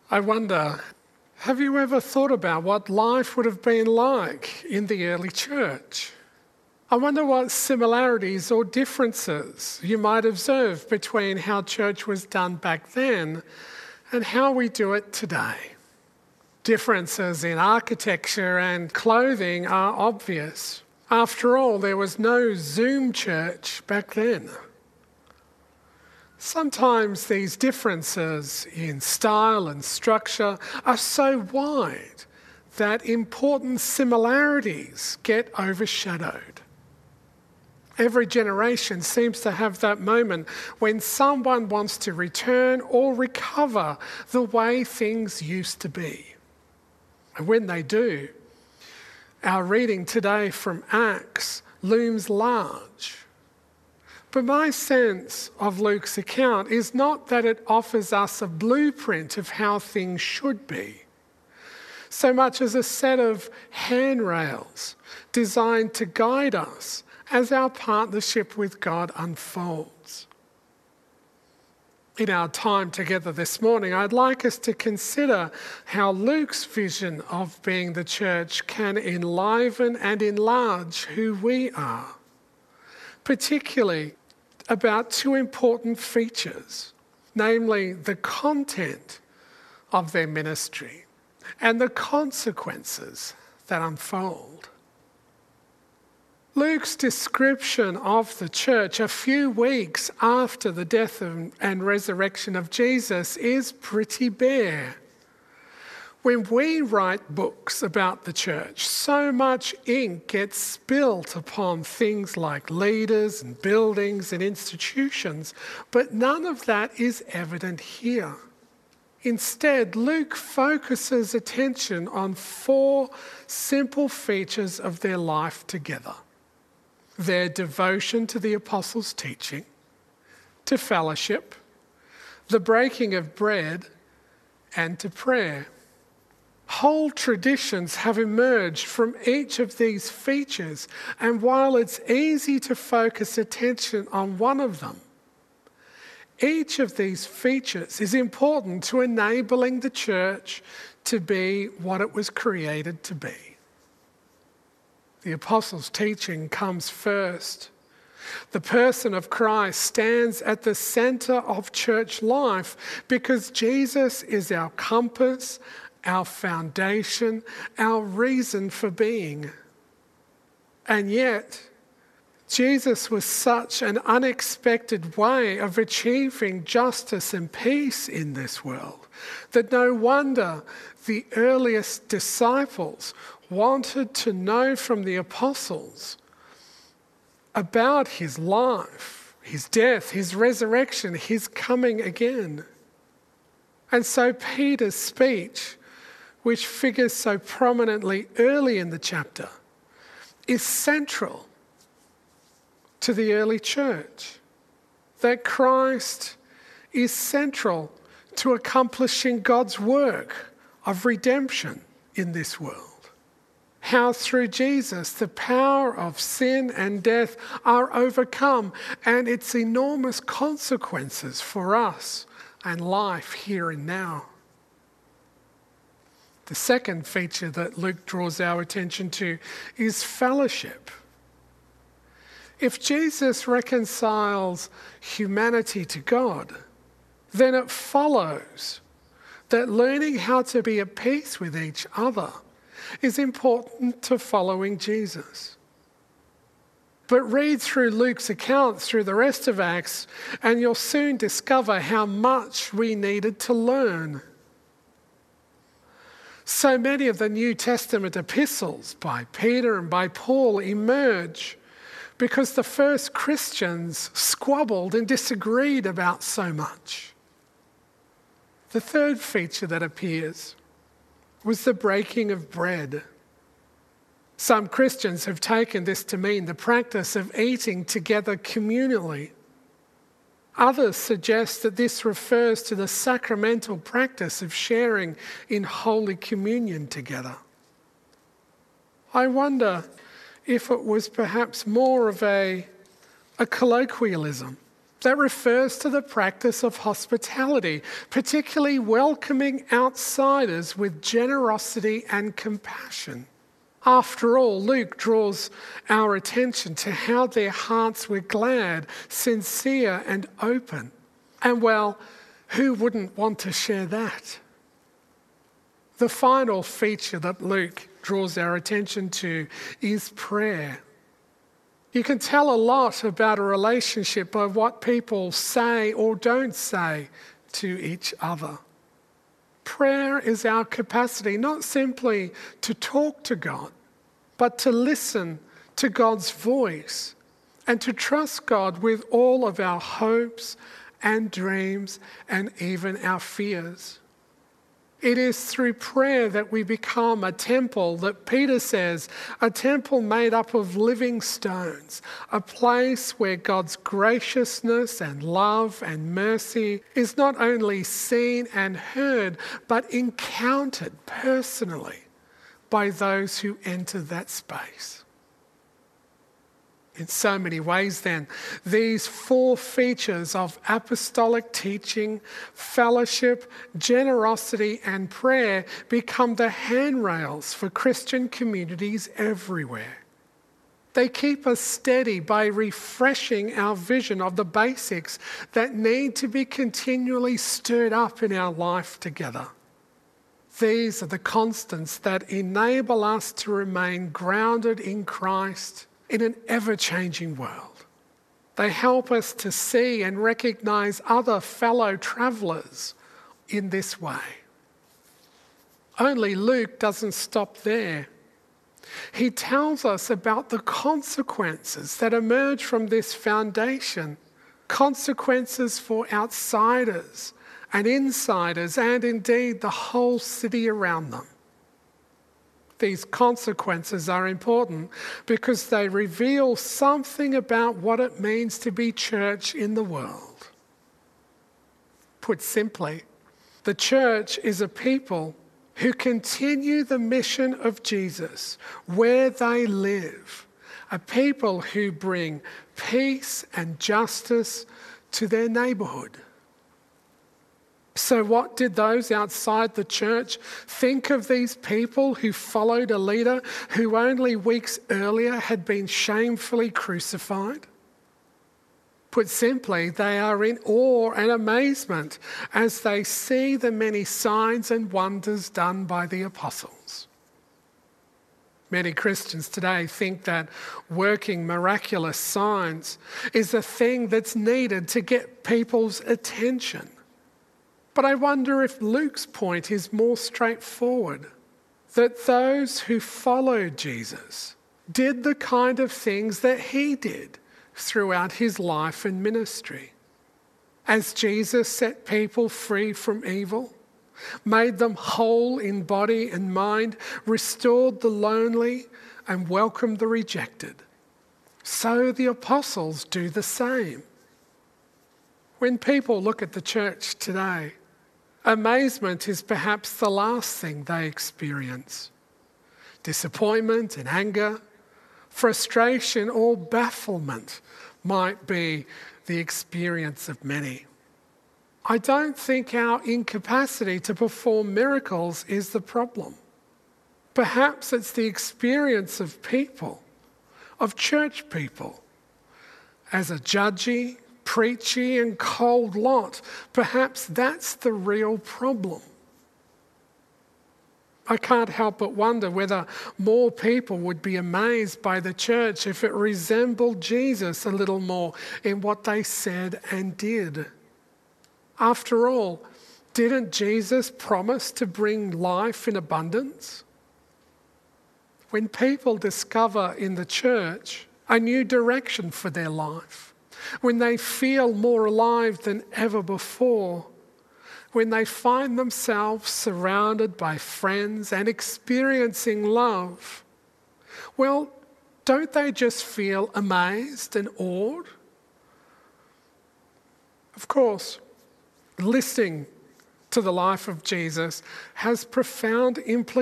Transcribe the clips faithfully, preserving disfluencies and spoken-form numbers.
I wonder, have you ever thought about what life would have been like in the early church? I wonder what similarities or differences you might observe between how church was done back then and how we do it today. Differences in architecture and clothing are obvious. After all, there was no Zoom church back then. Sometimes these differences in style and structure are so wide that important similarities get overshadowed. Every generation seems to have that moment when someone wants to return or recover the way things used to be. And when they do, our reading today from Acts looms large. But my sense of Luke's account is not that it offers us a blueprint of how things should be, so much as a set of handrails designed to guide us as our partnership with God unfolds. In our time together this morning, I'd like us to consider how Luke's vision of being the church can enliven and enlarge who we are, particularly about two important features, namely the content of their ministry and the consequences that unfold. Luke's description of the church a few weeks after the death and resurrection of Jesus is pretty bare. When we write books about the church, so much ink gets spilt upon things like leaders and buildings and institutions, but none of that is evident here. Instead, Luke focuses attention on four simple features of their life together: their devotion to the apostles' teaching, to fellowship, the breaking of bread, and to prayer. Whole traditions have emerged from each of these features, and while it's easy to focus attention on one of them, each of these features is important to enabling the church to be what it was created to be. The apostles' teaching comes first. The person of Christ stands at the center of church life because Jesus is our compass, our foundation, our reason for being. And yet, Jesus was such an unexpected way of achieving justice and peace in this world that no wonder the earliest disciples wanted to know from the apostles about his life, his death, his resurrection, his coming again. And so Peter's speech, which figures so prominently early in the chapter, is central to the early church. That Christ is central to accomplishing God's work of redemption in this world. How through Jesus the power of sin and death are overcome, and its enormous consequences for us and life here and now. The second feature that Luke draws our attention to is fellowship. If Jesus reconciles humanity to God, then it follows that learning how to be at peace with each other is important to following Jesus. But read through Luke's account through the rest of Acts, and you'll soon discover how much we needed to learn. So many of the New Testament epistles by Peter and by Paul emerge because the first Christians squabbled and disagreed about so much. The third feature that appears was the breaking of bread. Some Christians have taken this to mean the practice of eating together communally. Others suggest that this refers to the sacramental practice of sharing in Holy Communion together. I wonder if it was perhaps more of a, a colloquialism That refers to the practice of hospitality, particularly welcoming outsiders with generosity and compassion. After all, Luke draws our attention to how their hearts were glad, sincere, and open. And well, who wouldn't want to share that? The final feature that Luke draws our attention to is prayer. You can tell a lot about a relationship by what people say or don't say to each other. Prayer is our capacity not simply to talk to God, but to listen to God's voice and to trust God with all of our hopes and dreams and even our fears. It is through prayer that we become a temple that Peter says, a temple made up of living stones, a place where God's graciousness and love and mercy is not only seen and heard, but encountered personally by those who enter that space. In so many ways then, these four features of apostolic teaching, fellowship, generosity and prayer become the handrails for Christian communities everywhere. They keep us steady by refreshing our vision of the basics that need to be continually stirred up in our life together. These are the constants that enable us to remain grounded in Christ in an ever-changing world. They help us to see and recognise other fellow travellers in this way. Only Luke doesn't stop there. He tells us about the consequences that emerge from this foundation, consequences for outsiders and insiders and indeed the whole city around them. These consequences are important because they reveal something about what it means to be church in the world. Put simply, the church is a people who continue the mission of Jesus where they live, a people who bring peace and justice to their neighbourhood. So what did those outside the church think of these people who followed a leader who only weeks earlier had been shamefully crucified? Put simply, they are in awe and amazement as they see the many signs and wonders done by the apostles. Many Christians today think that working miraculous signs is a thing that's needed to get people's attention. But I wonder if Luke's point is more straightforward, that those who followed Jesus did the kind of things that he did throughout his life and ministry. As Jesus set people free from evil, made them whole in body and mind, restored the lonely and welcomed the rejected, so the apostles do the same. When people look at the church today, amazement is perhaps the last thing they experience. Disappointment and anger, frustration or bafflement might be the experience of many. I don't think our incapacity to perform miracles is the problem. Perhaps it's the experience of people, of church people, as a judgy, preachy and cold lot. Perhaps that's the real problem. I can't help but wonder whether more people would be amazed by the church if it resembled Jesus a little more in what they said and did. After all, didn't Jesus promise to bring life in abundance? When people discover in the church a new direction for their life, when they feel more alive than ever before, when they find themselves surrounded by friends and experiencing love, well, don't they just feel amazed and awed? Of course, listening to the life of Jesus has profound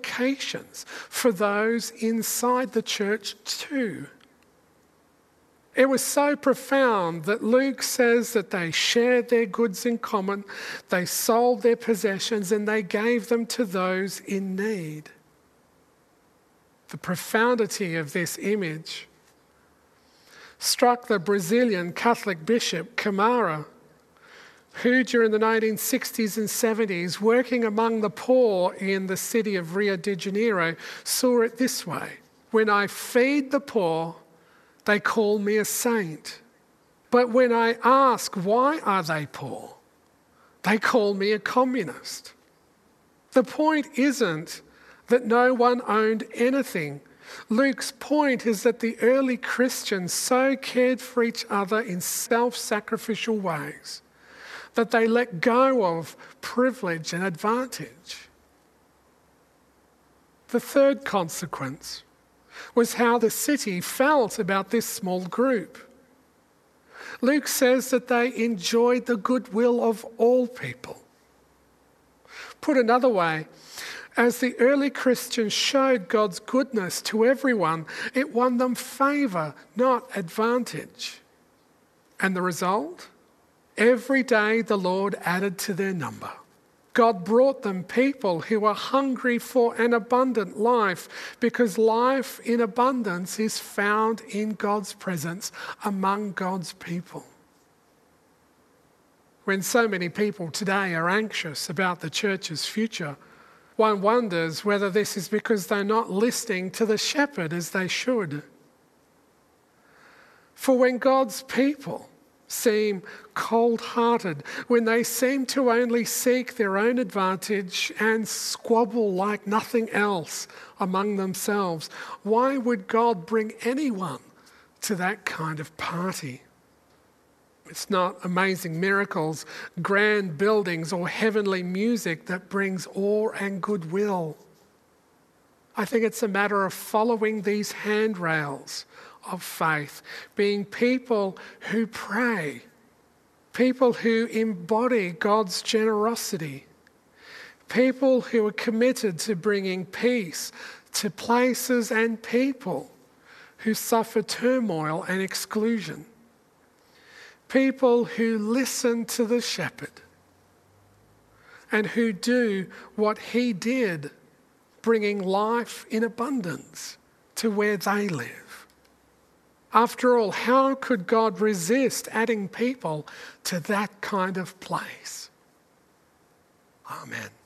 implications for those inside the church too. It was so profound that Luke says that they shared their goods in common, they sold their possessions, and they gave them to those in need. The profundity of this image struck the Brazilian Catholic bishop Camara, who during the nineteen sixties and seventies, working among the poor in the city of Rio de Janeiro, saw it this way: when I feed the poor, they call me a saint. But when I ask why are they poor, they call me a communist. The point isn't that no one owned anything. Luke's point is that the early Christians so cared for each other in self-sacrificial ways that they let go of privilege and advantage. The third consequence was how the city felt about this small group. Luke says that they enjoyed the goodwill of all people. Put another way, as the early Christians showed God's goodness to everyone, it won them favour, not advantage. And the result? Every day the Lord added to their number. God brought them people who were hungry for an abundant life, because life in abundance is found in God's presence among God's people. When so many people today are anxious about the church's future, one wonders whether this is because they're not listening to the shepherd as they should. For when God's people seem cold-hearted, when they seem to only seek their own advantage and squabble like nothing else among themselves, why would God bring anyone to that kind of party? It's not amazing miracles, grand buildings, or heavenly music that brings awe and goodwill. I think it's a matter of following these handrails of faith, being people who pray, people who embody God's generosity, people who are committed to bringing peace to places and people who suffer turmoil and exclusion, people who listen to the shepherd and who do what he did, bringing life in abundance to where they live. After all, how could God resist adding people to that kind of place? Amen.